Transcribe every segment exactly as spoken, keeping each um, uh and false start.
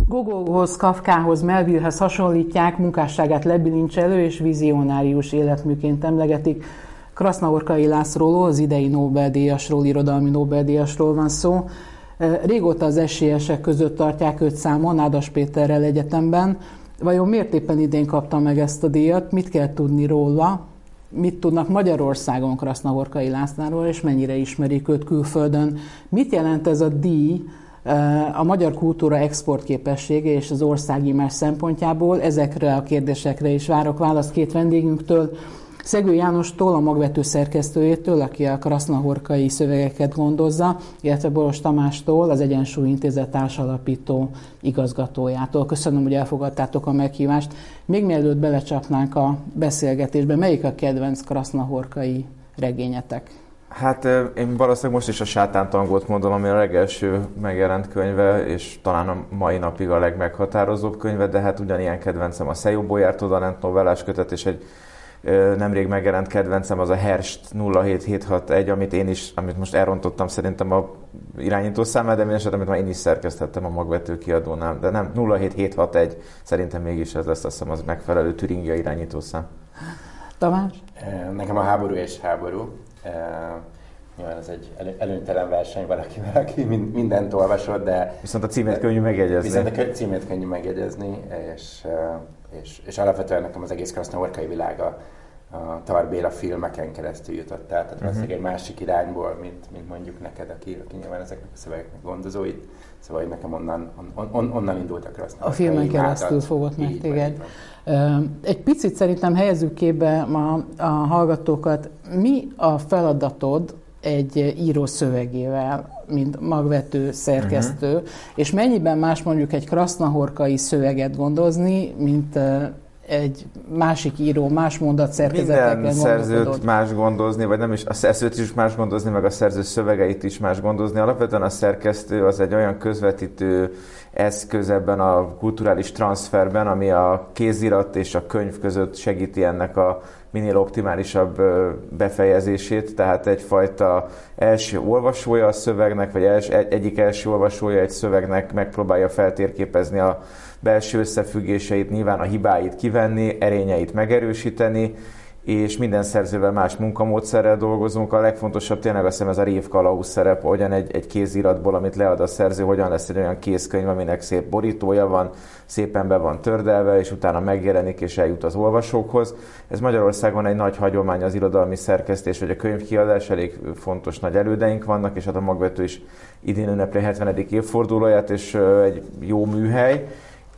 Gogolhoz, Kafkához, Melvillehez hasonlítják, munkásságát lebilincselő és vizionárius életműként emlegetik. Krasznahorkai Lászlóról, az idei Nobel-díjasról, irodalmi Nobel-díjasról van szó. Régóta az esélyesek között tartják őt számon, Nádas Péterrel egyetemben. Vajon miért éppen idén kapta meg ezt a díjat? Mit kell tudni róla? Mit tudnak Magyarországon Krasznahorkai Lászlóról, és mennyire ismerik őt külföldön? Mit jelent ez a díj a magyar kultúra exportképessége és az országimás szempontjából? Ezekre a kérdésekre is várok választ két vendégünktől. Szegő Jánostól, a magvető szerkesztőjétől, aki a krasznahorkai szövegeket gondozza, illetve Boros Tamástól, az Egyensúly Intézet társalapító igazgatójától. Köszönöm, hogy elfogadtátok a meghívást. Még mielőtt belecsapnánk a beszélgetésbe, melyik a kedvenc krasznahorkai regényetek? Hát én valószínűleg most is a Sátántangot mondom, ami a legelső megjelent könyve, és talán a mai napig a legmeghatározóbb könyve, de hát ugyanilyen kedvencem a Szejó Bolyárt odalent novellás kötet, és egy nemrég megjelent kedvencem az a Herst nulla hét hét hat egy, amit én is, amit most elrontottam szerintem a irányítószámmal, de minden esetben, amit már én is szerkesztettem a Magvető kiadónál, de nem, nulla hét hét hat egy, szerintem mégis ez lesz, azt hiszem, az megfelelő Türingia irányítószám. Tamás? Nekem a Háború és háború. Nyilván ez egy előnytelen verseny valakivel, aki mindent olvasott, de... Viszont a címét könnyű megjegyezni. Viszont a címét könnyű megjegyezni, és, és, és alapvetően nekem az egész krasznahorkai világa a Tar Béla filmeken keresztül jutott el, tehát uh-huh. egy másik irányból, mint, mint mondjuk neked, aki, aki nyilván ezeknek a szövegeknek gondozóit. Szóval nekem onnan, on, on, onnan indult a krasznahorkai. A filmen keresztül fogott meg téged. Egy picit szerintem helyezzük képbe ma a hallgatókat. Mi a feladatod egy író szövegével, mint magvető szerkesztő, uh-huh. és mennyiben más mondjuk egy krasznahorkai szöveget gondozni, mint egy másik író, más mondatszerkezetekkel Minden szerzőt más gondozni, vagy nem is, a szerzőt is más gondozni, meg a szerző szövegeit is más gondozni. Alapvetően a szerkesztő az egy olyan közvetítő eszköz ebben a kulturális transferben, ami a kézirat és a könyv között segíti ennek a minél optimálisabb befejezését, tehát egyfajta első olvasója a szövegnek, vagy els, egyik első olvasója egy szövegnek megpróbálja feltérképezni a belső összefüggéseit, nyilván a hibáit kivenni, erényeit megerősíteni, és minden szerzővel más munkamódszerrel dolgozunk. A legfontosabb tényleg azt hiszem ez a révkalauz szerep, hogyan egy, egy kéziratból, amit lead a szerző, hogyan lesz egy olyan kézkönyv, aminek szép borítója van, szépen be van tördelve, és utána megjelenik és eljut az olvasókhoz. Ez Magyarországon egy nagy hagyomány, az irodalmi szerkesztés vagy a könyvkiadás, elég fontos nagy elődeink vannak, és hát a Magvető is idén ünnepli hetvenedik évfordulóját, és egy jó műhely.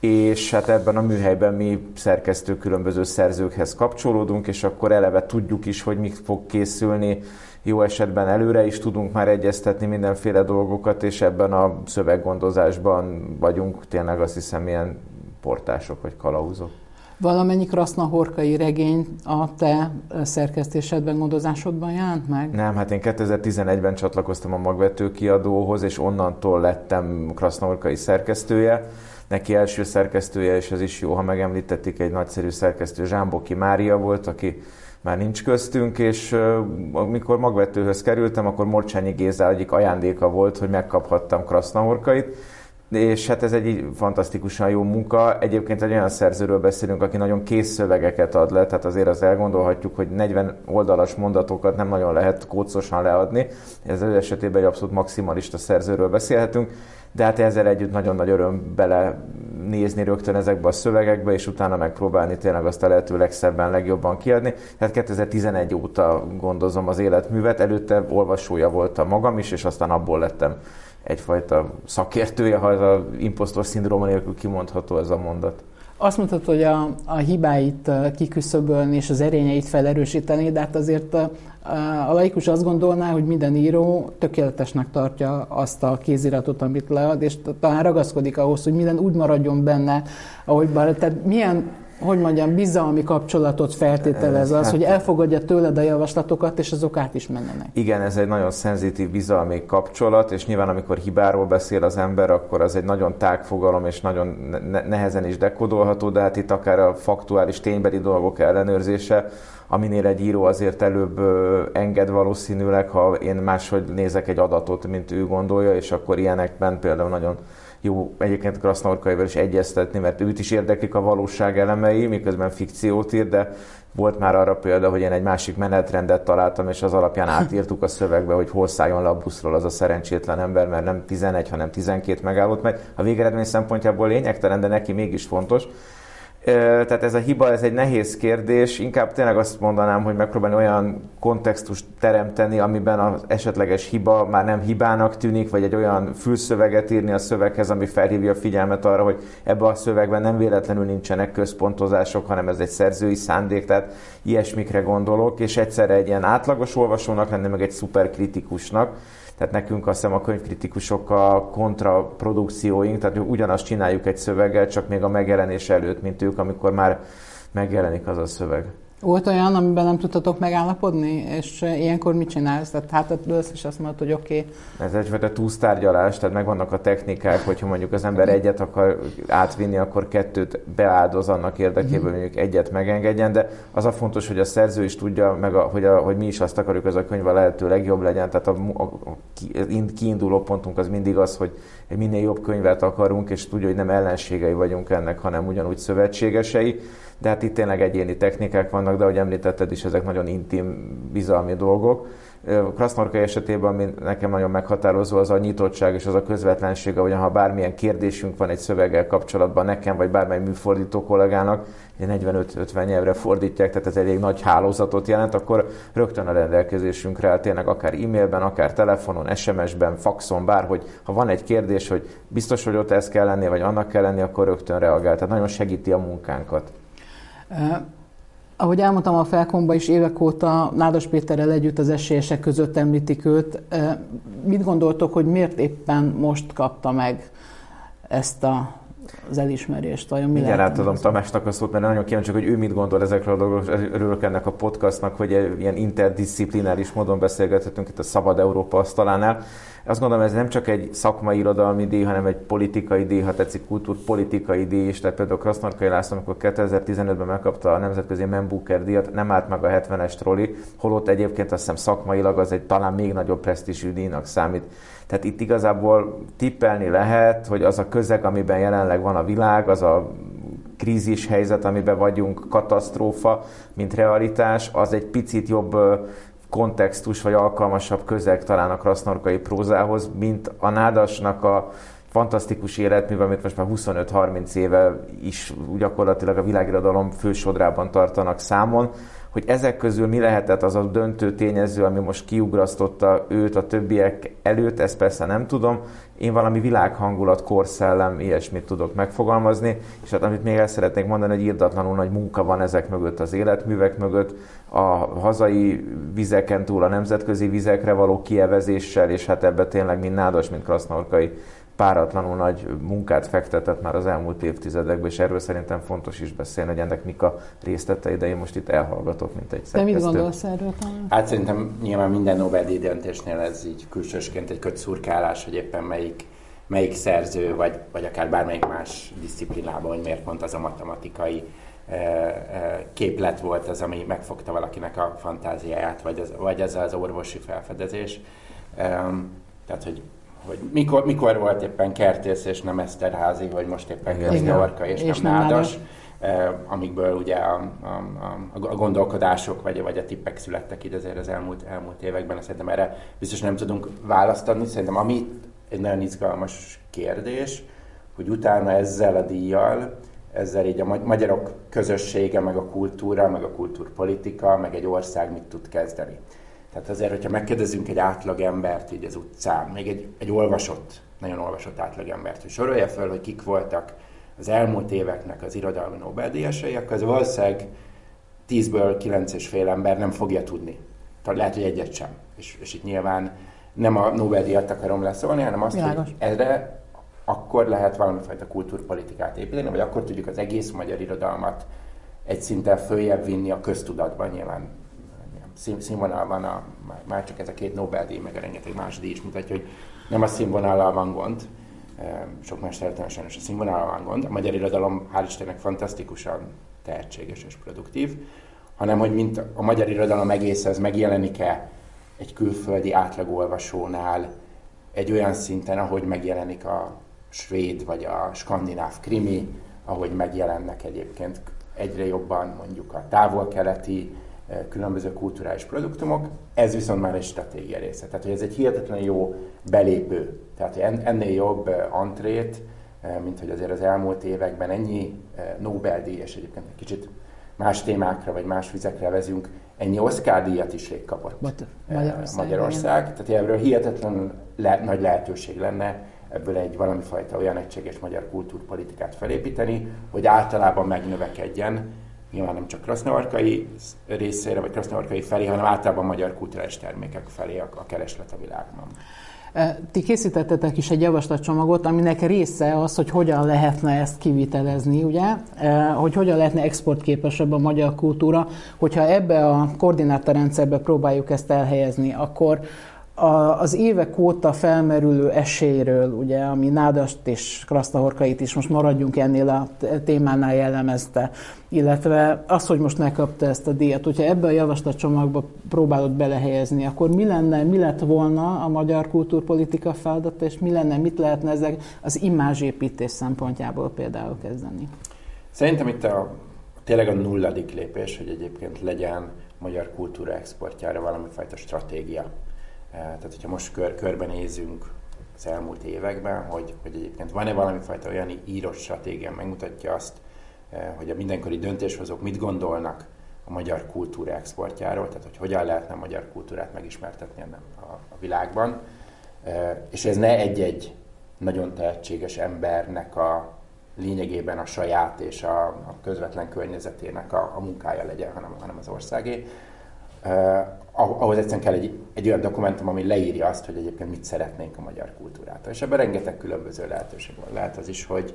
És hát ebben a műhelyben mi szerkesztők különböző szerzőkhez kapcsolódunk, és akkor eleve tudjuk is, hogy mi fog készülni, jó esetben előre is tudunk már egyeztetni mindenféle dolgokat, és ebben a szöveggondozásban vagyunk tényleg azt hiszem ilyen portások vagy kalauzok. Valamennyi krasznahorkai regény a te szerkesztésedben, gondozásodban jelent meg? Nem, hát én kétezer-tizenegyben csatlakoztam a Magvető kiadóhoz, és onnantól lettem krasznahorkai szerkesztője. Neki első szerkesztője, és ez is jó, ha megemlítették, egy nagyszerű szerkesztő, Zsámboki Mária volt, aki már nincs köztünk, és amikor Magvetőhöz kerültem, akkor Morcsányi Géza egyik ajándéka volt, hogy megkaphattam krasznahorkait, és hát ez egy fantasztikusan jó munka. Egyébként egy olyan szerzőről beszélünk, aki nagyon kész szövegeket ad le, tehát azért azt elgondolhatjuk, hogy negyven oldalas mondatokat nem nagyon lehet kócosan leadni. Ez az esetében egy abszolút maximalista szerzőről beszélhetünk, de hát ezzel együtt nagyon nagy öröm bele nézni rögtön ezekbe a szövegekbe, és utána megpróbálni tényleg azt a lehető legszebben, legjobban kiadni. Tehát kétezer-tizenegy óta gondozom az életművet, előtte olvasója voltam magam is, és aztán abból lettem egyfajta szakértője, ha ez az imposztor szindróma nélkül kimondható ez a mondat. Azt mondtad, hogy a, a hibáit kiküszöbölni és az erényeit felerősíteni, de hát azért a, a laikus azt gondolná, hogy minden író tökéletesnek tartja azt a kéziratot, amit lead, és talán ragaszkodik ahhoz, hogy minden úgy maradjon benne, ahogy bár. Tehát milyen, hogy mondjam, bizalmi kapcsolatot feltételez az, hát, hogy elfogadja tőled a javaslatokat, és azok át is menjenek. Igen, ez egy nagyon szenzitív bizalmi kapcsolat, és nyilván amikor hibáról beszél az ember, akkor az egy nagyon tág fogalom, és nagyon ne- nehezen is dekódolható, de hát itt akár a faktuális ténybeli dolgok ellenőrzése, aminél egy író azért előbb enged valószínűleg, ha én máshogy nézek egy adatot, mint ő gondolja, és akkor ilyenekben például nagyon jó egyébként Krasznaorkaival is egyeztetni, mert őt is érdeklik a valóság elemei, miközben fikciót ír, de volt már arra példa, hogy én egy másik menetrendet találtam, és az alapján átírtuk a szövegbe, hogy hol szálljon le a buszról az a szerencsétlen ember, mert nem tizenegy, hanem tizenkét megállott meg. A végeredmény szempontjából lényegtelen, de neki mégis fontos. Tehát ez a hiba, ez egy nehéz kérdés, inkább tényleg azt mondanám, hogy megpróbálni olyan kontextust teremteni, amiben az esetleges hiba már nem hibának tűnik, vagy egy olyan fülszöveget írni a szöveghez, ami felhívja a figyelmet arra, hogy ebben a szövegben nem véletlenül nincsenek központozások, hanem ez egy szerzői szándék, tehát ilyesmikre gondolok, és egyszerre egy ilyen átlagos olvasónak lenni, meg egy szuperkritikusnak. Tehát nekünk azt hiszem a könyvkritikusok a kontraprodukcióink, tehát ugyanazt csináljuk egy szöveggel, csak még a megjelenés előtt, mint ők, amikor már megjelenik az a szöveg. Volt olyan, amiben nem tudtatok megállapodni, és ilyenkor mit csinálsz? Tehát hátat dőlsz, és azt mondod, hogy oké. Okay. Ez egyfajta túlsztárgyalás, tehát megvannak a technikák, hogyha mondjuk az ember egyet akar átvinni, akkor kettőt beáldoz annak érdekében, hogy mondjuk egyet megengedjen, de az a fontos, hogy a szerző is tudja, meg a, hogy, a, hogy mi is azt akarjuk, hogy az a könyv a lehető legjobb legyen, tehát a, a, a kiinduló pontunk az mindig az, hogy egy minél jobb könyvet akarunk, és tudja, hogy nem ellenségei vagyunk ennek, hanem ugyanúgy szövetségesei. De hát itt tényleg egyéni technikák vannak, de ahogy említetted is, ezek nagyon intim, bizalmi dolgok. Krasznaorkai esetében, ami nekem nagyon meghatározó, az a nyitottság és az a közvetlenség, hogy ha bármilyen kérdésünk van egy szöveggel kapcsolatban nekem, vagy bármely műfordító kollégának, negyvenöt-ötven nyelvre fordítják, tehát ez elég nagy hálózatot jelent, akkor rögtön a rendelkezésünkre áll, tényleg akár e-mailben, akár telefonon, es em es-ben, faxon, bárhogy, ha van egy kérdés, hogy biztos, hogy ott ez kell lenni, vagy annak kell lenni, akkor rögtön reagál. Tehát nagyon segíti a munkánkat. Uh, ahogy elmondtam a Felkomba is, évek óta Nádas Péterrel együtt az esélyesek között említik őt. Uh, mit gondoltok, hogy miért éppen most kapta meg ezt a, az elismerést? Vajon mi Igen, átadom Tamásnak a szót, mert nagyon kíváncsi, hogy ő mit gondol ezekről a dolgokról. Örülök ennek a podcastnak, hogy ilyen interdisziplináris módon beszélgethetünk itt a Szabad Európa asztalánál. Azt gondolom, ez nem csak egy szakmai irodalmi díj, hanem egy politikai díj, ha tetszik, kultúrpolitikai díj is. Tehát például Krasznaorkai László, amikor kétezer-tizenötben megkapta a nemzetközi Man Booker díjat, nem állt meg a hetvenes troli, holott egyébként azt hiszem szakmailag az egy talán még nagyobb presztízsű díjnak számít. Tehát itt igazából tippelni lehet, hogy az a közeg, amiben jelenleg van a világ, az a krízis helyzet, amiben vagyunk, katasztrófa, mint realitás, az egy picit jobb kontextus, vagy alkalmasabb közeg talán a krasznaorkai prózához, mint a Nádasnak a fantasztikus életműve, amit most már huszonöt-harminc éve is gyakorlatilag a világirodalom fősodrában tartanak számon, hogy ezek közül mi lehetett az a döntő tényező, ami most kiugrasztotta őt a többiek előtt, ezt persze nem tudom. Én valami világhangulat, korszellem, ilyesmit tudok megfogalmazni, és hát amit még el szeretnék mondani, hogy irdatlanul nagy munka van ezek mögött, az életművek mögött, a hazai vizeken túl a nemzetközi vizekre való kievezéssel, és hát ebbe tényleg mind Nádas, mind Krasznaorkai páratlanul nagy munkát fektetett már az elmúlt évtizedekben, és erről szerintem fontos is beszélni, hogy ennek mik a részletei, de én most itt elhallgatok, mint egy szerkesztő. De mit gondolsz erről talán? Hát szerintem nyilván minden Nobel-díj döntésnél ez így külsősként egy kötszurkálás, hogy éppen melyik, melyik szerző, vagy, vagy akár bármelyik más disziplinában, hogy miért pont az a matematikai képlet volt az, ami megfogta valakinek a fantáziáját, vagy az, vagy az az orvosi felfedezés. Tehát, hogy hogy mikor, mikor volt éppen Kertész és nem Eszterházy, vagy most éppen Krasznaorka és, és nem Nádas, eh, amikből ugye a, a, a, a gondolkodások vagy, vagy a tippek születtek így azért az elmúlt, elmúlt években. Szerintem erre biztos nem tudunk választ adni. Szerintem ami egy nagyon izgalmas kérdés, hogy utána ezzel a díjjal, ezzel így a magyarok közössége, meg a kultúra, meg a kultúrpolitika, meg egy ország mit tud kezdeni. Tehát azért, hogyha megkérdezünk egy átlagembert így az utcán, még egy, egy olvasott, nagyon olvasott átlagembert, hogy sorolja föl, hogy kik voltak az elmúlt éveknek az irodalmi Nobel-díjasai, akkor az valószínűleg tízből kilenc és fél ember nem fogja tudni. Tehát lehet, hogy egyet sem. És, és itt nyilván nem a Nobel-díjat akarom leszólni, hanem azt, Világos. Hogy erre akkor lehet valamifajta kultúrpolitikát építeni, vagy akkor tudjuk az egész magyar irodalmat egy szinten följebb vinni a köztudatban nyilván. Színvonalban a, már csak ez a két Nobel-díj, meg a rengeteg más díj is mutatja, hogy nem a színvonallal van gond, sok más területen sajnos a színvonallal van gond, a magyar irodalom hál' Istennek fantasztikusan tehetséges és produktív, hanem hogy mint a magyar irodalom egész ez megjelenik-e egy külföldi átlagolvasónál egy olyan szinten, ahogy megjelenik a svéd vagy a skandináv krimi, ahogy megjelennek egyébként egyre jobban mondjuk a távol-keleti különböző kulturális produktumok, ez viszont már egy stratégia része. Tehát, hogy ez egy hihetetlen jó belépő. Tehát, hogy ennél jobb antrét, mint hogy azért az elmúlt években ennyi Nobel-díj, és egyébként egy kicsit más témákra, vagy más vizekre vezünk, ennyi Oscar-díjat is rég kapott But Magyarország. Magyarország. Tehát ebből hihetetlen le, nagy lehetőség lenne ebből egy valamifajta olyan egységes magyar kultúrpolitikát felépíteni, hogy általában megnövekedjen, nyilván nem csak krasznavarkai részére, vagy krasznavarkai felé, hanem általában magyar kulturális termékek felé a, a kereslet a világban. Ti készítettetek is egy javaslatcsomagot, aminek része az, hogy hogyan lehetne ezt kivitelezni, ugye? Hogy hogyan lehetne exportképesebb a magyar kultúra. Hogyha ebbe a koordinátorrendszerbe próbáljuk ezt elhelyezni, akkor az évek óta felmerülő esélyről, ugye, ami Nádast és Krasznahorkait is, most maradjunk ennél a témánál jellemezte, illetve az, hogy most megkapta ezt a díjat, hogyha ebbe a javaslatcsomagba próbálod belehelyezni, akkor mi lenne, mi lett volna a magyar kultúrpolitika feladata, és mi lenne, mit lehetne ezek az imázsépítés szempontjából például kezdeni? Szerintem itt a, tényleg a nulladik lépés, hogy egyébként legyen magyar kultúra exportjára valamifajta stratégia. Tehát, hogyha most kör, körbenézünk az elmúlt években, hogy, hogy egyébként van-e valami fajta olyan írott stratégia, megmutatja azt, hogy a mindenkori döntéshozók mit gondolnak a magyar kultúra exportjáról, tehát hogy hogyan lehetne a magyar kultúrát megismertetni a, a világban, és ez ne egy-egy nagyon tehetséges embernek a lényegében a saját és a, a közvetlen környezetének a, a munkája legyen, hanem, hanem az országé. Uh, ahhoz egyszerűen kell egy, egy olyan dokumentum, ami leírja azt, hogy egyébként mit szeretnénk a magyar kultúrától. És ebben rengeteg különböző lehetőség van. Lehet az is, hogy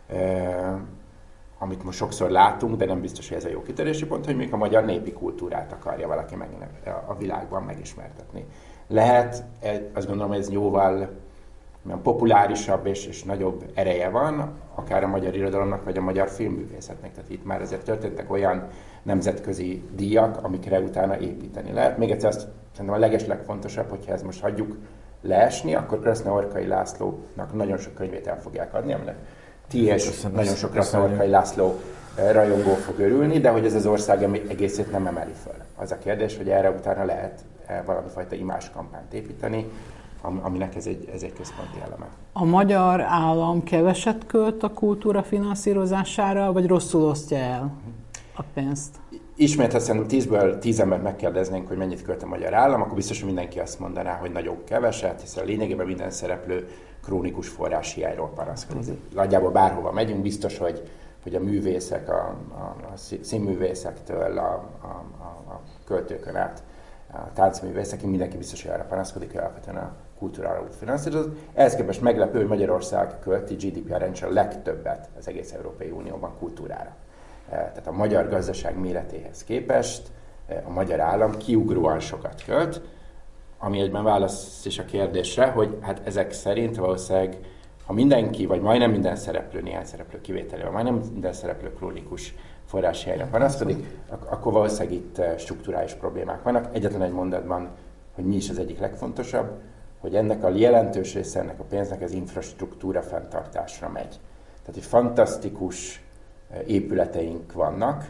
uh, amit most sokszor látunk, de nem biztos, hogy ez a jó kitörési pont, hogy még a magyar népi kultúrát akarja valaki meg, a világban megismertetni. Lehet, azt gondolom, hogy ez jóval populárisabb és, és nagyobb ereje van, akár a magyar irodalomnak, vagy a magyar filmművészetnek. Tehát itt már azért történtek olyan nemzetközi díjak, amikre utána építeni lehet. Még egyszer azt szerintem a legeslegfontosabb, hogyha ezt most hagyjuk leesni, akkor Krasznavarkai Lászlónak nagyon sok könyvét el fogják adni, aminek ti és nagyon sok Krasznavarkai László rajongó fog örülni, de hogy ez az ország egészét nem emeli föl. Az a kérdés, hogy erre utána lehet valamifajta imáskampányt építeni, aminek ez egy, ez egy központi eleme. A magyar állam keveset költ a kultúra finanszírozására, vagy rosszul osztja el a pénzt? Ismét, ha szerintem tízből tíz embert megkérdeznénk, hogy mennyit költ a magyar állam, akkor biztos, hogy mindenki azt mondaná, hogy nagyon keveset, hiszen lényegében minden szereplő krónikus forráshiányról panaszkodik. Nagyjából bárhova megyünk, biztos, hogy, hogy a művészek, a, a, a színművészektől, a, a, a, a költőkön át, a táncművészekig mindenki biztos, hogy arra panaszkodik, hogy alapvetően a kultúrára finanszírozott. Ehhez képest meglepő, hogy Magyarország költi gé dé pé arányosan a legtöbbet az egész Európai Unióban kultúrára. Tehát a magyar gazdaság méretéhez képest a magyar állam kiugróan sokat költ, ami egyben válasz is a kérdésre, hogy hát ezek szerint valószínűleg, ha mindenki, vagy majdnem minden szereplő, néhány szereplő kivételével, majdnem minden szereplő krónikus forráshiányra panaszkodik, akkor valószínűleg itt strukturális problémák vannak. Egyetlen egy mondatban, hogy mi is az egyik legfontosabb, hogy ennek a jelentős része ennek a pénznek az infrastruktúra fenntartásra megy. Tehát egy fantasztikus épületeink vannak,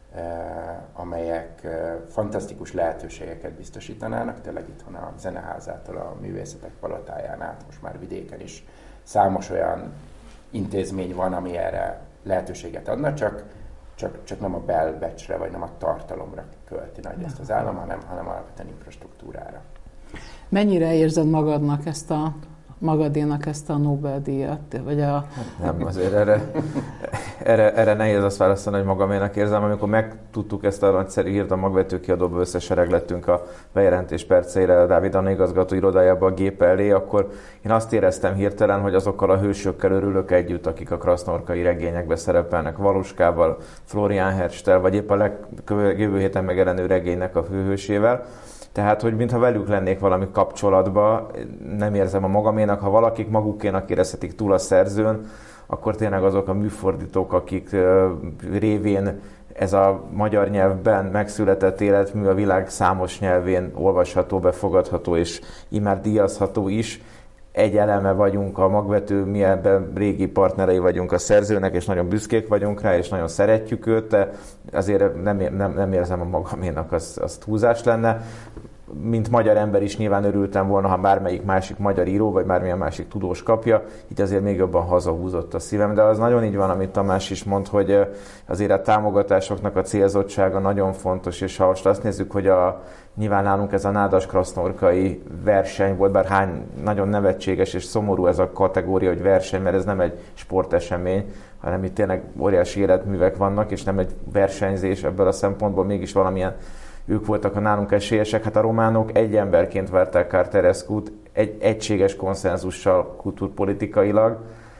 amelyek fantasztikus lehetőségeket biztosítanának, tényleg itthon a Zeneházától a Művészetek Palotáján át, most már vidéken is számos olyan intézmény van, ami erre lehetőséget adna, csak, csak, csak nem a belbecsre, vagy nem a tartalomra költi nagy ezt az állam, hanem, hanem alapvetően infrastruktúrára. Mennyire érzed magadnak ezt a magadénak ezt a Nobel-díjat? Vagy a... Nem, azért erre, erre, erre nehéz azt választani, hogy magaménak érzem. Amikor megtudtuk ezt a nagyszerű hírt, a magvető kiadóba összesereglettünk a bejelentés perceire a Dávid Anna igazgató irodájába a gép elé, akkor én azt éreztem hirtelen, hogy azokkal a hősökkel örülök együtt, akik a krasznavarkai regényekben szerepelnek, Valuskával, Florian Herstel, vagy épp a leg, jövő héten megjelenő regénynek a főhősével. Tehát, hogy mintha velük lennék valami kapcsolatban, nem érzem a magaménak. Ha valakik magukénak érezhetik túl a szerzőn, akkor tényleg azok a műfordítók, akik révén ez a magyar nyelvben megszületett életmű a világ számos nyelvén olvasható, befogadható és immár díjazható is. egy eleme vagyunk, a magvető, mi ebben régi partnerei vagyunk a szerzőnek, és nagyon büszkék vagyunk rá, és nagyon szeretjük őt, de azért nem, nem, nem érzem a magaménak, az, az túlzás lenne. Mint magyar ember is nyilván örültem volna, ha bármelyik másik magyar író, vagy bármilyen másik tudós kapja, így azért még jobban hazahúzott a szívem. De az nagyon így van, amit Tamás is mond, hogy azért a támogatásoknak a célzottsága nagyon fontos, és ha most azt nézzük, hogy a, nyilván nálunk ez a nádas-krasznorkai verseny volt, bár hány nagyon nevetséges és szomorú ez a kategória, hogy verseny, mert ez nem egy sportesemény, hanem itt tényleg óriási életművek vannak, és nem egy versenyzés ebből a szempontból, mégis valamilyen ők voltak a nálunk esélyesek. Hát a románok egy emberként várták Carterescut, egy egységes konszenzussal kultúrpolitikailag,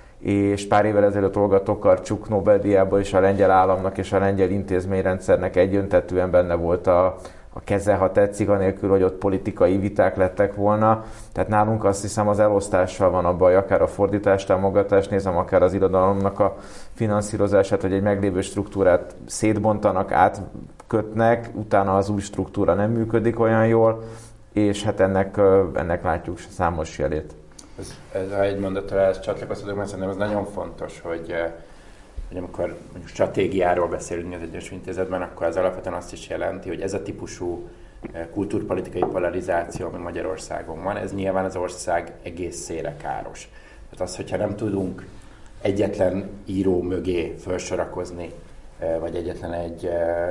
és pár évvel ezelőtt Olga Tokarczuk Nobel-díjából is a lengyel államnak és a lengyel intézményrendszernek egyöntetűen benne volt a, a keze, ha tetszik, anélkül, hogy ott politikai viták lettek volna. Tehát nálunk azt hiszem az elosztással van a baj, akár a fordítás támogatást nézem, akár az irodalomnak a finanszírozását, hogy egy meglévő struktúrát szétbontanak, átkötnek, utána az új struktúra nem működik olyan jól, és hát ennek, ennek látjuk számos jelét. Ez, ez egy mondattal ezt csatlakoztatok, mert szerintem ez nagyon fontos, hogy, hogy amikor mondjuk stratégiáról beszélünk az Egyesült Intézetben, akkor az alapvetően azt is jelenti, hogy ez a típusú kultúrpolitikai polarizáció, ami Magyarországon van, ez nyilván az ország egészére káros. Tehát az, hogyha nem tudunk egyetlen író mögé felsorakozni, vagy egyetlen egy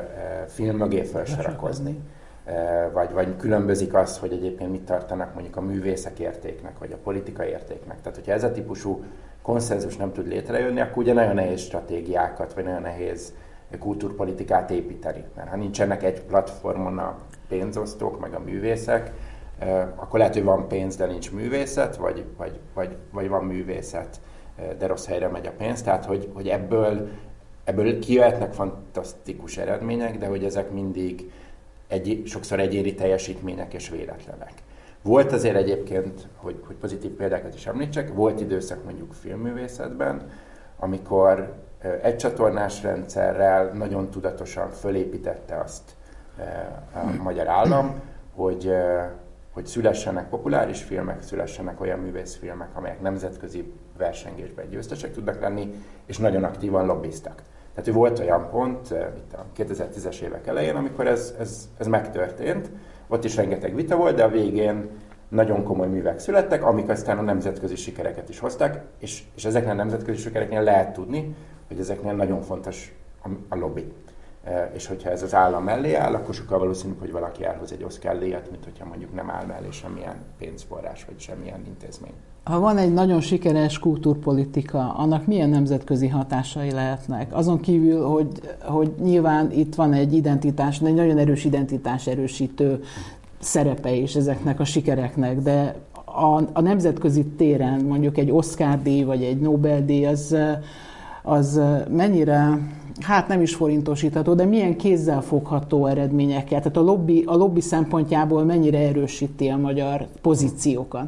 film mögé felsorakozni, vagy, vagy különbözik az, hogy egyébként mit tartanak mondjuk a művészek értéknek, vagy a politika értéknek. Tehát, hogyha ez a típusú konszenzus nem tud létrejönni, akkor ugye nagyon nehéz stratégiákat, vagy nagyon nehéz kultúrpolitikát építeni. Mert ha nincsenek egy platformon a pénzosztók, meg a művészek, akkor lehet, hogy van pénz, de nincs művészet, vagy, vagy, vagy, vagy van művészet, de rossz helyre megy a pénz. Tehát, hogy, hogy ebből, ebből kijöhetnek fantasztikus eredmények, de hogy ezek mindig egy, sokszor egyéni teljesítmények és véletlenek. Volt azért egyébként, hogy, hogy pozitív példákat is említsek, volt időszak mondjuk filmművészetben, amikor egy csatornás rendszerrel nagyon tudatosan fölépítette azt a magyar állam, hogy, hogy szülessenek populáris filmek, szülessenek olyan művészfilmek, amelyek nemzetközi versengésben győztesek tudnak lenni, és nagyon aktívan lobbiztak. Tehát volt olyan pont, itt a kétezer-tízes évek elején, amikor ez, ez, ez megtörtént, ott is rengeteg vita volt, de a végén nagyon komoly művek születtek, amik aztán a nemzetközi sikereket is hozták, és, és ezeknél a nemzetközi sikereknél lehet tudni, hogy ezeknél nagyon fontos a, a lobby. E, és hogyha ez az állam mellé áll, akkor sokkal valószínűbb, hogy valaki elhoz egy Oscar-díjat, mint hogyha mondjuk nem áll mellé semmilyen pénzforrás, vagy semmilyen intézmény. Ha van egy nagyon sikeres kultúrpolitika, annak milyen nemzetközi hatásai lehetnek? Azon kívül, hogy, hogy nyilván itt van egy identitás, egy nagyon erős identitás erősítő szerepe is ezeknek a sikereknek, de a, a nemzetközi téren mondjuk egy Oscar-díj vagy egy Nobel-díj az, az mennyire, hát nem is forintosítható, de milyen kézzelfogható eredményekkel? Tehát a lobby, a lobby szempontjából mennyire erősíti a magyar pozíciókat?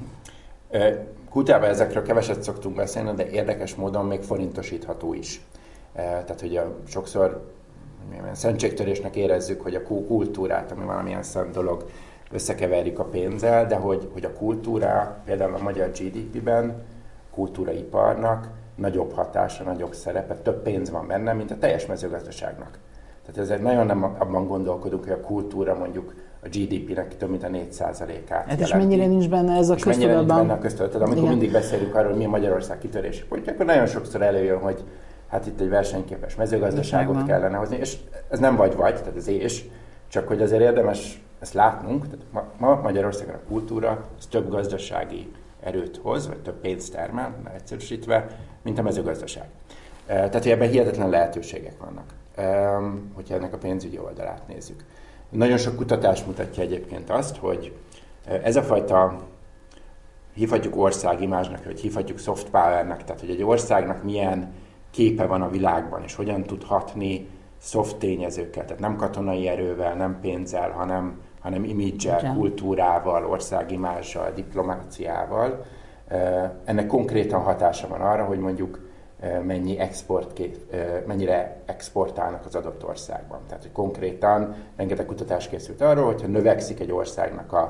Kultúrában ezekről keveset szoktunk beszélni, de érdekes módon még forintosítható is. Tehát, hogy a, sokszor szentségtörésnek érezzük, hogy a kultúrát, ami valamilyen szent dolog, összekeverjük a pénzzel, de hogy, hogy a kultúra, például a magyar gé dé pében, kultúraiparnak nagyobb hatása, nagyobb szerepe, több pénz van benne, mint a teljes mezőgazdaságnak. Tehát ezért nagyon nem abban gondolkodunk, hogy a kultúra mondjuk a gé dé pének több mint a négy százalékát hát és mennyire nincs benne ez a köztudatban? És mennyire nincs benne a köztudatban? Amikor igen. Mindig beszélünk arról, hogy mi a Magyarország kitörési pontja, akkor nagyon sokszor előjön, hogy hát itt egy versenyképes mezőgazdaságot kellene hozni, és ez nem vagy-vagy, tehát ez és, csak hogy azért érdemes ezt látnunk, tehát ma, ma Magyarországon a kultúra az több gazdasági erőt hoz, vagy több pénzt termel, egyszerűsítve, mint a mezőgazdaság. Tehát, hogy ebben hihetetlen lehetőségek vannak, hogyha ennek a pénzügyi oldalát nézzük. Nagyon sok kutatás mutatja egyébként azt, hogy ez a fajta, hívhatjuk országimázsnak, vagy hívhatjuk soft powernek, tehát hogy egy országnak milyen képe van a világban, és hogyan tud hatni soft tényezőkkel, tehát nem katonai erővel, nem pénzzel, hanem, hanem imidzsel, kultúrával, országimázsal, diplomáciával. Ennek konkrétan hatása van arra, hogy mondjuk mennyi export, mennyire exportálnak az adott országban. Tehát, hogy konkrétan rengeteg kutatás készült arról, hogyha növekszik egy országnak a,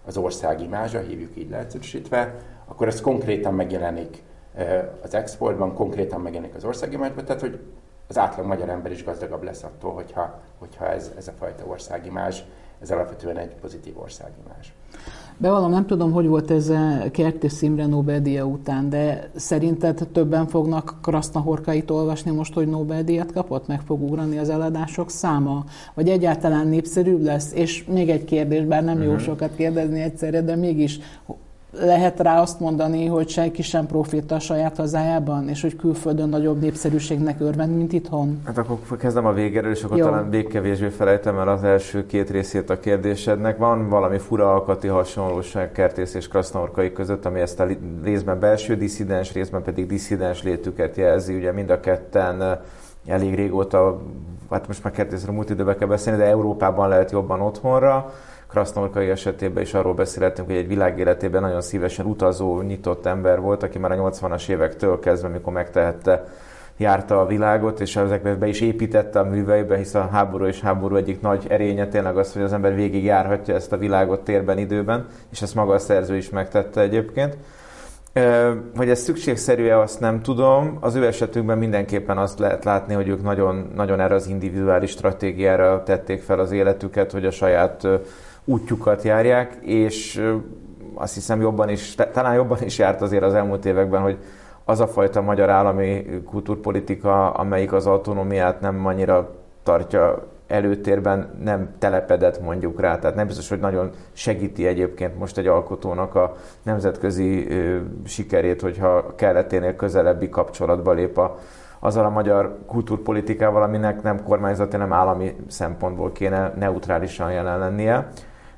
az ország imázsa, hívjuk így leegyszerűsítve, akkor ez konkrétan megjelenik az exportban, konkrétan megjelenik az országimázsban, tehát hogy az átlag magyar ember is gazdagabb lesz attól, hogyha, hogyha ez, ez a fajta országimázs, ez alapvetően egy pozitív országimázs. Bevallom, nem tudom, hogy volt ez Kertész Imre Nobel-díja után, de szerinted többen fognak Krasznahorkait olvasni most, hogy Nobel-díjat kapott? Meg fog ugrani az eladások száma? Vagy egyáltalán népszerűbb lesz? És még egy kérdés, bár nem uh-huh. jó sokat kérdezni egyszerre, de mégis lehet rá azt mondani, hogy senki sem profita a saját hazájában, és hogy külföldön nagyobb népszerűségnek örvend, mint itthon? Hát akkor kezdem a végéről, és akkor Jó. talán még kevésbé felejtem el az első két részét a kérdésednek. Van valami fura alkati hasonlóság Kertész és Krasznahorkai között, ami ezt a részben belső disszidens, részben pedig disszidens létüket jelzi. Ugye mind a ketten elég régóta, hát most már Kertészről múlt időben kell beszélni, de Európában lehet jobban otthonra. Krasznahorkai esetében is arról beszélhetünk, hogy egy világ életében nagyon szívesen utazó, nyitott ember volt, aki már a nyolcvanas évektől kezdve, amikor megtehette, járta a világot, és ezekben be is építette a műveibe, hiszen a háború és háború egyik nagy erénye tényleg az, hogy az ember végig járhatja ezt a világot térben, időben, és ezt maga a szerző is megtette egyébként. Hogy ez szükségszerű-e, azt nem tudom. Az ő esetükben mindenképpen azt lehet látni, hogy ők nagyon, nagyon erre az individuális stratégiára tették fel az életüket, hogy a saját útjukat járják, és azt hiszem jobban is, talán jobban is járt azért az elmúlt években, hogy az a fajta magyar állami kultúrpolitika, amelyik az autonómiát nem annyira tartja előtérben, nem telepedett mondjuk rá. Tehát nem biztos, hogy nagyon segíti egyébként most egy alkotónak a nemzetközi ö, sikerét, hogyha keleténél közelebbi kapcsolatba lép a, azzal a magyar kultúrpolitikával, aminek nem kormányzati, nem állami szempontból kéne neutrálisan jelen lennie.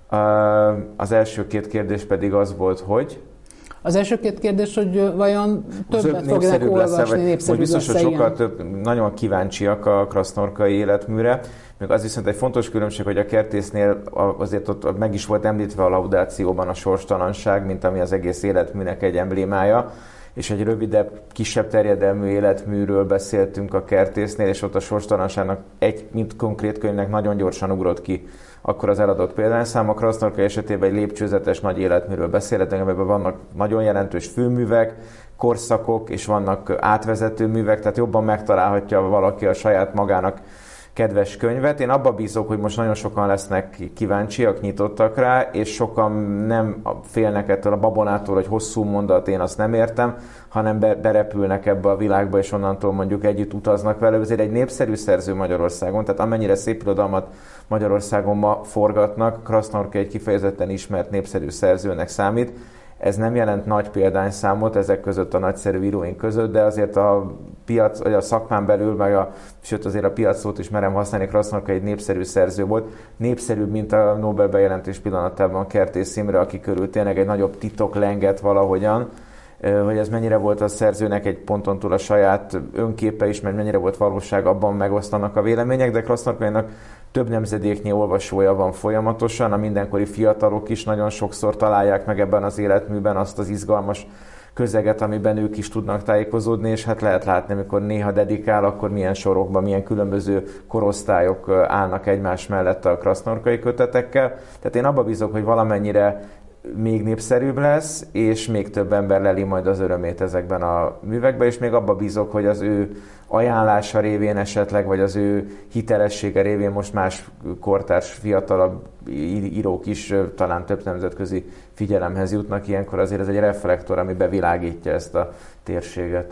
Az első két kérdés pedig az volt, hogy... Az első két kérdés, hogy vajon többet fogják olvasni, népszerűbb biztos, lesz, hogy sokkal több, nagyon kíváncsiak a krasznahorkai életműre. Még az viszont egy fontos különbség, hogy a Kertésznél azért ott meg is volt említve a laudációban a sorstalanság, mint ami az egész életműnek egy emblémája, és egy rövidebb, kisebb terjedelmű életműről beszéltünk a Kertésznél, és ott a sorstalanságnak egy, mint konkrét könyvnek nagyon gyorsan ugrott ki akkor az eladott példányszám. A Krasznahorkai esetében egy lépcsőzetes nagy életműről beszélhetünk, amiben vannak nagyon jelentős főművek, korszakok, és vannak átvezető művek, tehát jobban megtalálhatja valaki a saját magának kedves könyvet. Én abba bízok, hogy most nagyon sokan lesznek kíváncsiak, nyitottak rá, és sokan nem félnek ettől a babonától, hogy hosszú mondat, én azt nem értem, hanem be, berepülnek ebbe a világba, és onnantól mondjuk együtt utaznak vele. Ezért egy népszerű szerző Magyarországon, tehát amennyire szép irodalmat Magyarországon ma forgatnak, Krasznahorkai egy kifejezetten ismert népszerű szerzőnek számít. Ez nem jelent nagy példányszámot ezek között, a nagyszerű íróink között, de azért a piac, vagy a szakmán belül, meg a, sőt azért a piac szót is merem használni, Krasznahorkai egy népszerű szerző volt. Népszerűbb, mint a Nobel bejelentés pillanatában Kertész Imre, aki körül tényleg egy nagyobb titok lengett valahogyan, hogy ez mennyire volt a szerzőnek egy ponton túl a saját önképe is, mert mennyire volt valóság, abban megosztanak a vélemények, de Krasznahorkainak több nemzedéknyi olvasója van folyamatosan, a mindenkori fiatalok is nagyon sokszor találják meg ebben az életműben azt az izgalmas közeget, amiben ők is tudnak tájékozódni, és hát lehet látni, amikor néha dedikál, akkor milyen sorokban, milyen különböző korosztályok állnak egymás mellett a krasznahorkai kötetekkel. Tehát én abba bízok, hogy valamennyire még népszerűbb lesz, és még több ember leli majd az örömét ezekben a művekben, és még abba bízok, hogy az ő ajánlása révén esetleg, vagy az ő hitelessége révén most más kortárs, fiatalabb írók is talán több nemzetközi figyelemhez jutnak. Ilyenkor azért ez egy reflektor, ami bevilágítja ezt a térséget.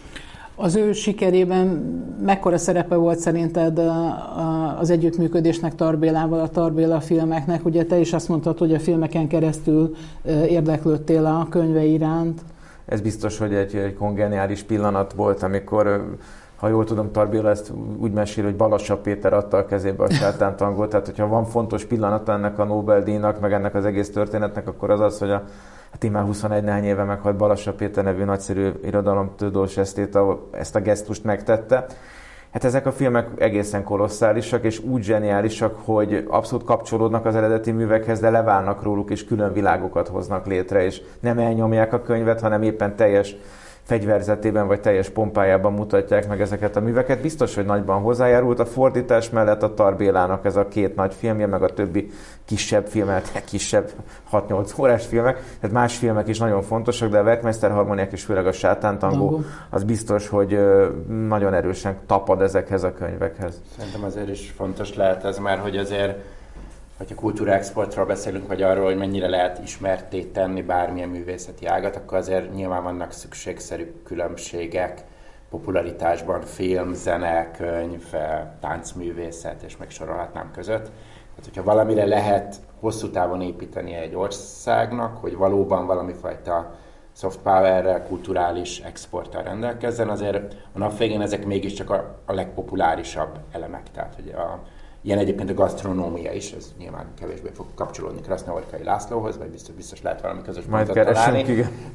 Az ő sikerében mekkora szerepe volt szerinted az együttműködésnek Tar Bélával, a Tar Béla filmeknek? Ugye te is azt mondtad, hogy a filmeken keresztül érdeklődtél a könyve iránt. Ez biztos, hogy egy, egy kongeniális pillanat volt, amikor, ha jól tudom, Tar Béla ezt úgy mesél, hogy Balassa Péter adta a kezébe a sátántangot. Tehát, hogyha van fontos pillanata ennek a Nobel-díjnak, meg ennek az egész történetnek, akkor az az, hogy a Hát én már huszonegy néhány éve meghalt Balassa Péter nevű nagyszerű irodalomtudós esztét, ezt a gesztust megtette. Hát ezek a filmek egészen kolosszálisak, és úgy zseniálisak, hogy abszolút kapcsolódnak az eredeti művekhez, de leválnak róluk, és külön világokat hoznak létre, és nem elnyomják a könyvet, hanem éppen teljes fegyverzetében vagy teljes pompájában mutatják meg ezeket a műveket. Biztos, hogy nagyban hozzájárult a fordítás mellett a Tar Bélának ez a két nagy filmje, meg a többi kisebb filmet, kisebb hat-nyolc órás filmek, tehát más filmek is nagyon fontosak, de a Werkmeister harmóniák és főleg a Sátántangó az biztos, hogy nagyon erősen tapad ezekhez a könyvekhez. Szerintem azért is fontos lehet ez már, hogy azért, hogyha kultúraexportról beszélünk, vagy arról, hogy mennyire lehet ismertté tenni bármilyen művészeti ágat, akkor azért nyilván vannak szükségszerű különbségek popularitásban, film, zene, könyv, táncművészet, és megsorolhatnám között. Tehát, hogyha valamire lehet hosszú távon építeni egy országnak, hogy valóban valami fajta soft powerrel, kulturális exporttal rendelkezzen, azért a nap végén ezek mégiscsak a, a legpopulárisabb elemek. Tehát, hogy a, ilyen egyébként a gasztronómia is, ez nyilván kevésbé fog kapcsolódni Krasznaorkai Lászlóhoz, vagy biztos, biztos lehet valami közös pontot találni.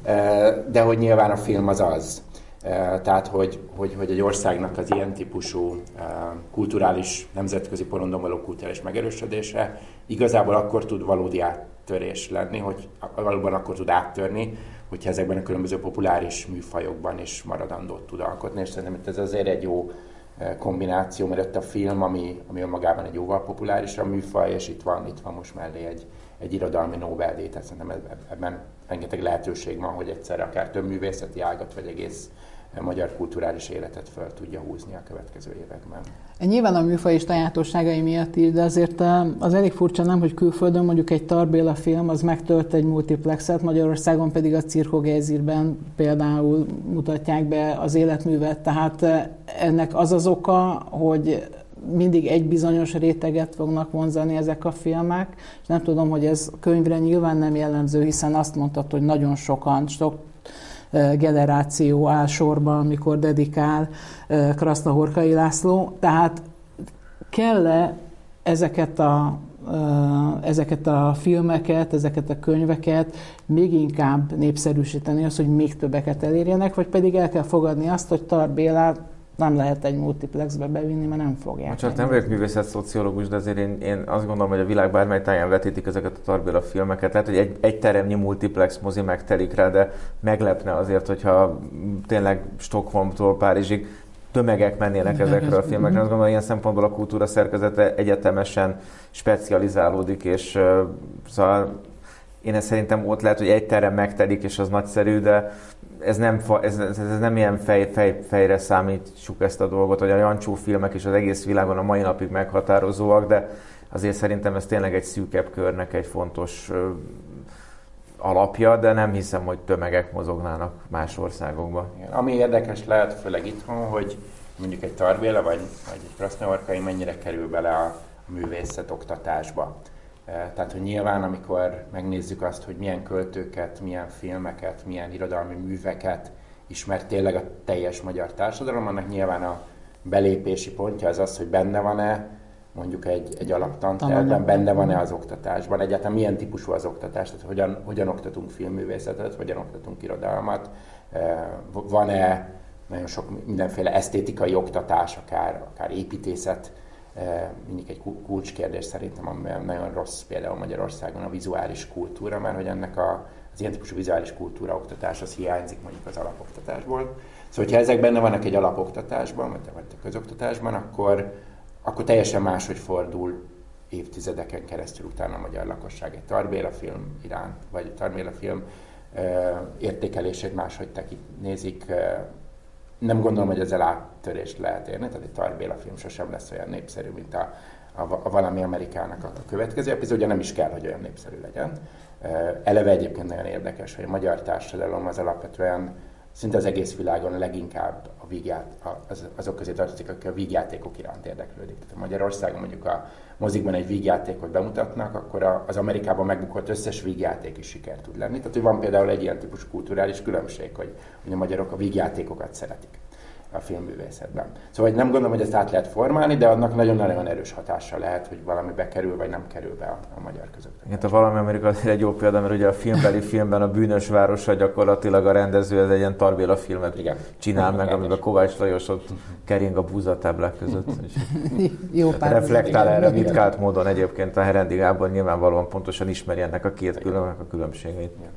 De hogy nyilván a film az az. Tehát, hogy, hogy, hogy egy országnak az ilyen típusú kulturális, nemzetközi porondon való kulturális megerősödése igazából akkor tud valódi áttörés lenni, hogy valóban akkor tud áttörni, hogyha ezekben a különböző populáris műfajokban is maradandót tud alkotni, és szerintem itt ez azért egy jó kombináció, mert ott a film, ami, ami önmagában egy jóval populárisabb műfaj, és itt van, itt van most mellé egy, egy irodalmi Nobel-díj, tehát szerintem ebben rengeteg lehetőség van, hogy egyszerre akár több művészeti ágat, vagy egész magyar kulturális életet föl tudja húzni a következő években. Nyilván a műfaj is sajátosságai miatt is, de azért az elég furcsa, nem, hogy külföldön mondjuk egy Tar Béla film, az megtölt egy multiplexet, Magyarországon pedig a Cirko Gejzirben például mutatják be az életművet, tehát ennek az az oka, hogy mindig egy bizonyos réteget fognak vonzani ezek a filmek, és nem tudom, hogy ez könyvre nyilván nem jellemző, hiszen azt mondtad, hogy nagyon sokan, sok generáció áll sorba, amikor dedikál Krasznahorkai László. Tehát kell-e ezeket a, ezeket a filmeket, ezeket a könyveket még inkább népszerűsíteni, az, hogy még többeket elérjenek, vagy pedig el kell fogadni azt, hogy Tar Bélát nem lehet egy multiplexbe bevinni, mert nem fogják. Csak nem vagyok művészet-szociológus, de azért én, én azt gondolom, hogy a világ bármely táján vetítik ezeket a Tar Béla filmeket. Lehet, hogy egy, egy teremnyi multiplex mozi megtelik rá, de meglepne azért, hogyha tényleg Stockholmtól Párizsig tömegek mennének ezekről a filmekre. Azt gondolom, hogy ilyen szempontból a kultúra szerkezete egyetemesen specializálódik, és uh, szóval én ezt szerintem ott lehet, hogy egy terem megtelik, és az nagyszerű, de ez nem, ez, ez nem ilyen fej, fej, fejre számítsuk ezt a dolgot, hogy a Jancsó filmek is az egész világon a mai napig meghatározóak, de azért szerintem ez tényleg egy szűkebb körnek egy fontos ö, alapja, de nem hiszem, hogy tömegek mozognának más országokban. Igen. Ami érdekes lehet, főleg itthon, hogy mondjuk egy Tar Béla vagy, vagy egy Krasznaorkai mennyire kerül bele a művészet oktatásba. Tehát, hogy nyilván, amikor megnézzük azt, hogy milyen költőket, milyen filmeket, milyen irodalmi műveket ismer tényleg a teljes magyar társadalom, annak nyilván a belépési pontja az az, hogy benne van-e mondjuk egy, egy alaptantervben, benne van-e az oktatásban, egyáltalán milyen típusú az oktatás, tehát hogyan, hogyan oktatunk filmművészetet, hogyan oktatunk irodalmat, van-e nagyon sok mindenféle esztétikai oktatás, akár, akár építészet, mindig egy kulcskérdés szerintem, amiben nagyon rossz például Magyarországon a vizuális kultúra, mert hogy ennek a, az ilyen típusú vizuális kultúra oktatás az hiányzik mondjuk az alapoktatásból. Szóval, hogyha ezek benne vannak egy alapoktatásban, vagy a közoktatásban, akkor, akkor teljesen máshogy fordul évtizedeken keresztül utána a magyar lakosság egy Tar Béla film iránt, vagy Tar Béla film értékelését máshogy tekint, nézik. Nem gondolom, hogy ezzel áttörést lehet érni, tehát egy Tar Béla film sosem lesz olyan népszerű, mint a, a, a Valami Amerikának a következő epizódja, nem is kell, hogy olyan népszerű legyen. Eleve egyébként nagyon érdekes, hogy a magyar társadalom az alapvetően szinte az egész világon leginkább a vígját, az, azok közé tartozik, akik a vígjátékok iránt érdeklődik. Tehát Magyarországon mondjuk a mozikban egy vígjátékot bemutatnak, akkor a, az Amerikában megbukott összes vígjáték is siker tud lenni. Tehát, hogy van például egy ilyen típusú kulturális különbség, hogy, hogy a magyarok a vígjátékokat szeretik a filmművészetben. Szóval nem gondolom, hogy ezt át lehet formálni, de annak nagyon-nagyon erős hatása lehet, hogy valami bekerül, vagy nem kerül be a, a magyar között. Igen, a Valami Amerika egy jó példa, mert ugye a filmbeli filmben a bűnös városa gyakorlatilag a rendező, ez egy ilyen Tar Béla filmet igen. csinál meg, amiben Kovács Lajos ott kering a búzatáblák között. Jó pár reflektál erre ritkált módon egyébként a Herendi Gábor nyilvánvalóan pontosan ismeri ennek a két különbnek a különbségeit.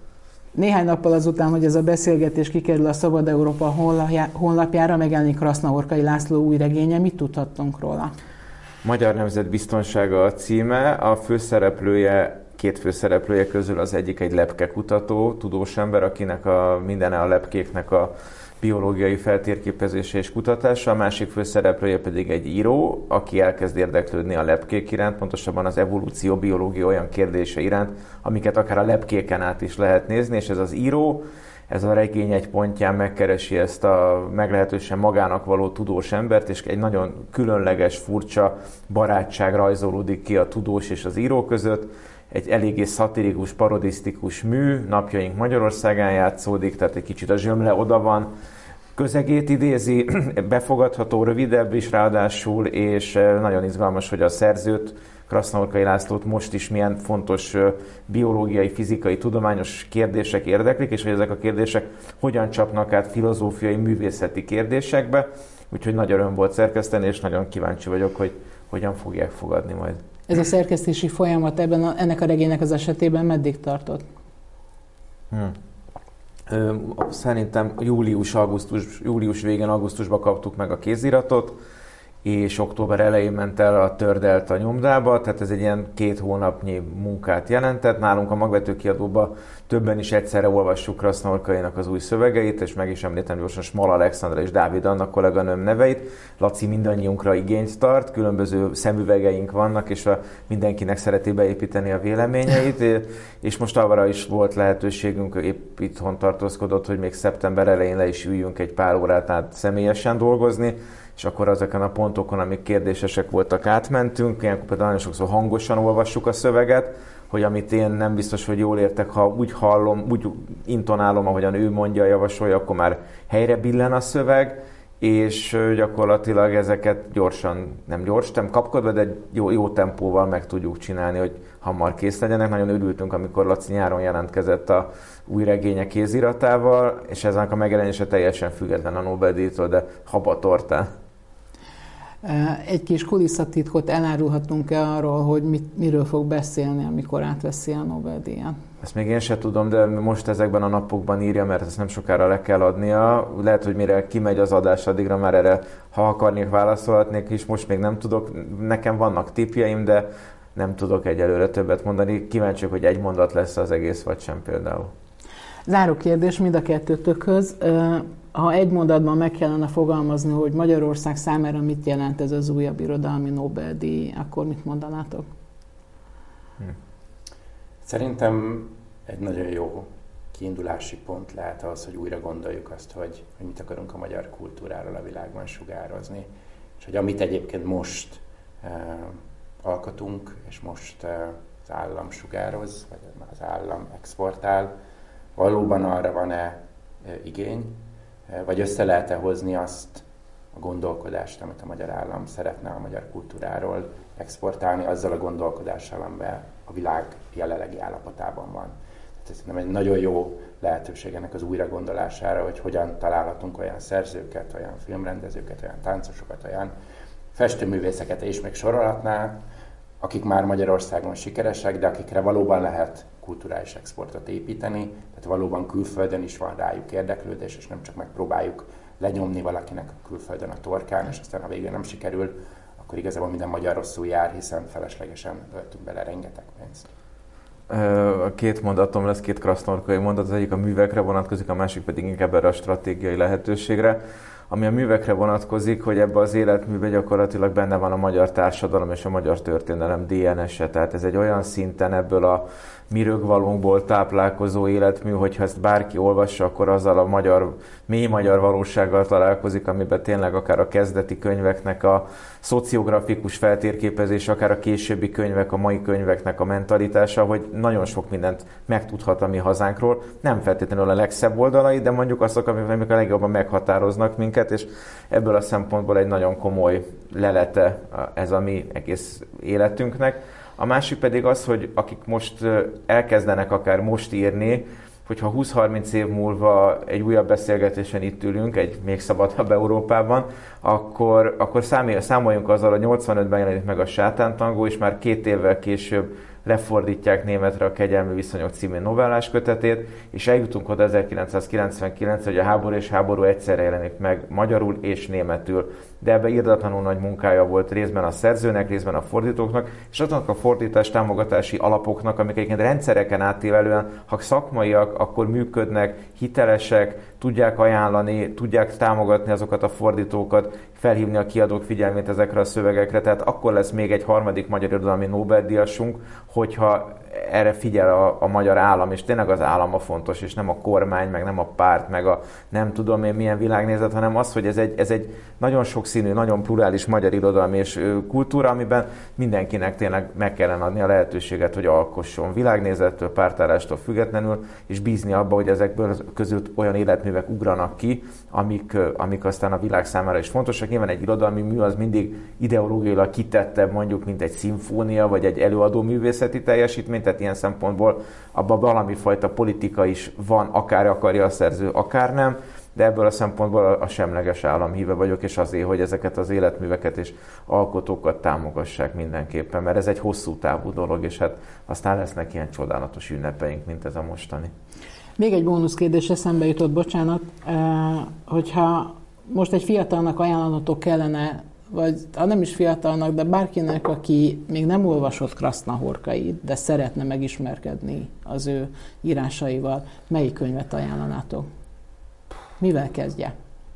Néhány nappal azután, hogy ez a beszélgetés kikerül a Szabad Európa honlapjára, megjelenik Krasznahorkai László új regénye. Mit tudhattunk róla? Magyar Nemzetbiztonsága a címe, a főszereplője, két főszereplője közül az egyik egy lepkekutató, tudós ember, akinek a mindene a lepkéknek a biológiai feltérképezése és kutatása, a másik főszereplője pedig egy író, aki elkezd érdeklődni a lepkék iránt, pontosabban az evolúció biológia olyan kérdése iránt, amiket akár a lepkéken át is lehet nézni, és ez az író, ez a regény egy pontján megkeresi ezt a meglehetősen magának való tudós embert, és egy nagyon különleges, furcsa barátság rajzolódik ki a tudós és az író között. Egy eléggé szatirikus, parodisztikus mű, napjaink Magyarországán játszódik, tehát egy kicsit a zsömle oda van, közegét idézi, befogadható, rövidebb is ráadásul, és nagyon izgalmas, hogy a szerzőt, Krasznahorkai Lászlót most is milyen fontos biológiai, fizikai, tudományos kérdések érdeklik, és hogy ezek a kérdések hogyan csapnak át filozófiai, művészeti kérdésekbe. Úgyhogy nagy öröm volt szerkeszteni, és nagyon kíváncsi vagyok, hogy hogyan fogják fogadni majd. Ez a szerkesztési folyamat ebben a, ennek a regénynek az esetében meddig tartott? Hmm. Ö, szerintem július, augusztus, július végén, augusztusban kaptuk meg a kéziratot, és október elején ment el a Tördelt a nyomdába, tehát ez egy ilyen két hónapnyi munkát jelentett. Nálunk a Magvető Kiadóban többen is egyszerre olvassuk Krasznahorkainak az új szövegeit, és meg is említem gyorsan Small Alexandra és Dávid Anna kolléganőm neveit. Laci mindannyiunkra igényt tart, különböző szemüvegeink vannak, és a, mindenkinek szereti beépíteni a véleményeit, és most arra is volt lehetőségünk, épp itthon tartózkodott, hogy még szeptember elején le is üljünk egy pár órát át személyesen dolgozni, és akkor azokon a pontokon, amik kérdésesek voltak, átmentünk. Ilyenkor például nagyon sokszor hangosan olvassuk a szöveget, hogy amit én nem biztos, hogy jól értek, ha úgy hallom, úgy intonálom, ahogyan ő mondja, javasolja, akkor már helyre billen a szöveg, és gyakorlatilag ezeket gyorsan, nem gyors, nem kapkodva, de jó, jó tempóval meg tudjuk csinálni, hogy hamar kész legyenek. Nagyon örültünk, amikor Laci nyáron jelentkezett a új regénye kéziratával, és ezen a megjelenése teljesen független a Nobel-díjtól, de habatortán. Egy kis kulisszatitkot elárulhatunk-e arról, hogy mit, miről fog beszélni, amikor átveszi a Nobel-díjat? Ezt még én sem tudom, de most ezekben a napokban írja, mert ezt nem sokára le kell adnia. Lehet, hogy mire kimegy az adás, addigra már erre, ha akarnék, válaszolhatnék is. Most még nem tudok, nekem vannak tippjeim, de nem tudok egyelőre többet mondani. Kíváncsi, hogy egy mondat lesz az egész, vagy sem például. Záró kérdés mind a kettőtökhöz. Ha egy mondatban meg kellene fogalmazni, hogy Magyarország számára mit jelent ez az újabb irodalmi Nobel-díj, akkor mit mondanátok? Hm. Szerintem egy nagyon jó kiindulási pont lehet az, hogy újra gondoljuk azt, hogy, hogy mit akarunk a magyar kultúráról a világban sugározni, és hogy amit egyébként most eh, alkotunk, és most eh, az állam sugároz, vagy az állam exportál, valóban arra van-e eh, igény, eh, vagy össze lehet-e hozni azt a gondolkodást, amit a magyar állam szeretne a magyar kultúráról exportálni, azzal a gondolkodással, amiben a világ jelenlegi állapotában van. Tehát ez egy nagyon jó lehetőség ennek az újragondolására, hogy hogyan találhatunk olyan szerzőket, olyan filmrendezőket, olyan táncosokat, olyan festőművészeket, és még sorolhatná, akik már Magyarországon sikeresek, de akikre valóban lehet kulturális exportot építeni, tehát valóban külföldön is van rájuk érdeklődés, és nem csak megpróbáljuk lenyomni valakinek a külföldön a torkán, és aztán ha végül nem sikerül, akkor igazából minden magyar rosszul jár, hiszen feleslegesen öltünk bele rengeteg pénzt. A két mondatom lesz, két krasznahorkai mondat, az egyik a művekre vonatkozik, a másik pedig inkább erre a stratégiai lehetőségre. Ami a művekre vonatkozik, hogy ebbe az életműbe gyakorlatilag benne van a magyar társadalom és a magyar történelem dé en es-e, tehát ez egy olyan szinten ebből a mi rögvalónkból táplálkozó életmű, hogyha ezt bárki olvassa, akkor azzal a magyar, mély magyar valósággal találkozik, amiben tényleg akár a kezdeti könyveknek a szociografikus feltérképezés, akár a későbbi könyvek, a mai könyveknek a mentalitása, hogy nagyon sok mindent megtudhat a mi hazánkról. Nem feltétlenül a legszebb oldalai, de mondjuk azok, amik a legjobban meghatároznak minket, és ebből a szempontból egy nagyon komoly lelete ez a mi egész életünknek. A másik pedig az, hogy akik most elkezdenek akár most írni, hogyha húsz-harminc év múlva egy újabb beszélgetésen itt ülünk, egy még szabadabb Európában, akkor, akkor számoljunk azzal, hogy nyolcvanötben jelenik meg a Sátántangó, és már két évvel később lefordítják németre a Kegyelmi viszonyok című novellás kötetét, és eljutunk oda ezerkilencszázkilencvenkilencre, hogy a Háború és háború egyszerre jelenik meg magyarul és németül. De ebbe irdatlanul nagy munkája volt részben a szerzőnek, részben a fordítóknak, és azoknak a fordítás támogatási alapoknak, amik egyébként rendszereken átívelően, ha szakmaiak, akkor működnek, hitelesek, tudják ajánlani, tudják támogatni azokat a fordítókat, felhívni a kiadók figyelmét ezekre a szövegekre, tehát akkor lesz még egy harmadik magyar irodalmi Nobel-díjasunk, hogyha erre figyel a, a magyar állam, és tényleg az állam a fontos, és nem a kormány, meg nem a párt, meg a nem tudom én milyen világnézet, hanem az, hogy ez egy, ez egy nagyon sokszínű, nagyon plurális magyar irodalmi és kultúra, amiben mindenkinek tényleg meg kellene adni a lehetőséget, hogy alkosson világnézettől, pártállástól függetlenül, és bízni abba, hogy ezekből között olyan életművek ugranak ki, amik, amik aztán a világ számára is fontosak. Nyilván egy irodalmi mű az mindig ideológiailag kitettebb, mondjuk, mint egy szimfónia, vagy egy előadó művészeti teljesítmény, tehát ilyen szempontból abban valami fajta politika is van, akár akarja a szerző, akár nem, de ebből a szempontból a semleges állam híve vagyok, és azért, hogy ezeket az életműveket és alkotókat támogassák mindenképpen, mert ez egy hosszú távú dolog, és hát aztán lesznek ilyen csodálatos ünnepeink, mint ez a mostani. Még egy bónusz kérdés eszembe jutott, bocsánat, hogyha most egy fiatalnak ajánlanatok kellene, vagy nem is fiatalnak, de bárkinek, aki még nem olvasott Krasznahorkait, de szeretne megismerkedni az ő írásaival, melyik könyvet ajánlanátok? Mivel kezdje?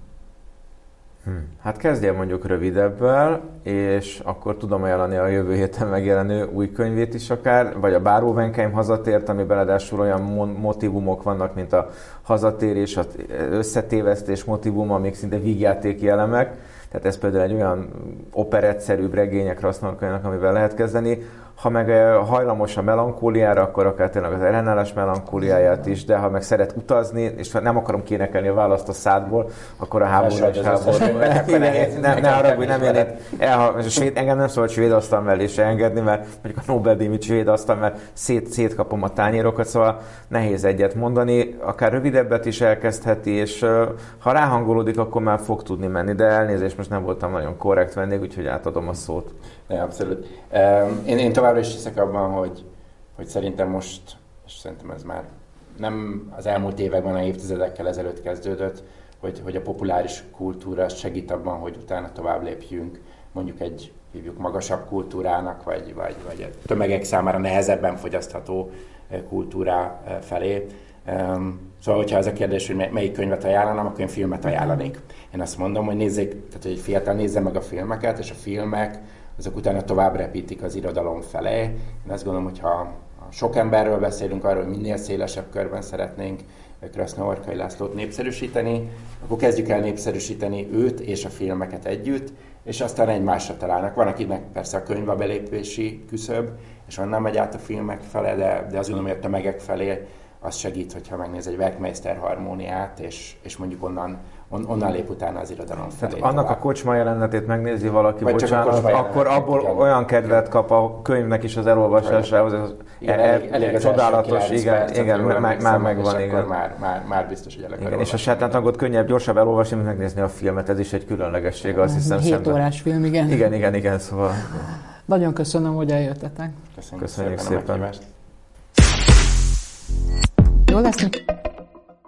Hmm. Hát kezdje mondjuk rövidebbel, és akkor tudom ajánlani a jövő héten megjelenő új könyvét is akár, vagy a Báró Venkheim hazatért, amiben ráadásul olyan motivumok vannak, mint a hazatérés, az összetévesztés motivum, amik szinte vígjátéki elemek. Tehát ez például egy olyan operettszerűbb regények Krasznahorkainak, amivel lehet kezdeni. Ha meg hajlamos a melankóliára, akkor akár tényleg az ellenállás melankóliáját is, de ha meg szeret utazni, és nem akarom kénekelni a választ a szádból, akkor a háború és háború. Nem, ne haragudj, nem én itt, engem nem szabad svéd asztal mellé se engedni, mert mondjuk a Nobel-díj svéd asztal, mert szét, szétkapom a tányérokat, szóval nehéz egyet mondani, akár rövidebbet is elkezdheti, és ha ráhangolódik, akkor már fog tudni menni, de elnézést, most nem voltam nagyon korrekt vendég, úgyhogy átadom a szót. Ne, abszolút. Én, én továbbra is hiszek abban, hogy, hogy szerintem most, és szerintem ez már nem az elmúlt években, hanem évtizedekkel ezelőtt kezdődött, hogy, hogy a populáris kultúra segít abban, hogy utána tovább lépjünk, mondjuk egy hívjuk magasabb kultúrának, vagy, vagy, vagy a tömegek számára nehezebben fogyasztható kultúrá felé. Szóval, hogyha ez a kérdés, hogy melyik könyvet ajánlanám, akkor én filmet ajánlanék. Én azt mondom, hogy nézzék, tehát hogy egy fiatal nézze meg a filmeket, és a filmek azok utána tovább repítik az irodalom felé. Én azt gondolom, hogy ha sok emberről beszélünk arról, hogy minél szélesebb körben szeretnénk Krasznahorkai Lászlót népszerűsíteni, akkor kezdjük el népszerűsíteni őt és a filmeket együtt, és aztán egymásra találnak. Van, akinek persze a könyv a belépési küszöb, és onnan megy át a filmek fele, de, de azt gondolom, hogy a tömegek felé az segít, hogyha megnéz egy Werkmeister harmóniát, és, és mondjuk onnan, on, onnan lép utána az irodalom felé. Tehát annak tovább. A kocsma jelenetét megnézi valaki, vagy bocsánat, akkor abból igen, olyan kedvet kap a könyvnek is az elolvasásához, ez igen, elég, elég csodálatos, igen, igen, már, már megvan, igen. Már, már, már biztos, hogy el igen, és a sátántangot könnyebb, gyorsabb elolvasni, mint megnézni a filmet, ez is egy különlegessége, azt hiszem. hét órás film, igen. Igen, igen, igen, szóval. Nagyon köszönöm, hogy eljöttetek. Köszönjük, Köszönjük szépen. szépen. Jó lesz?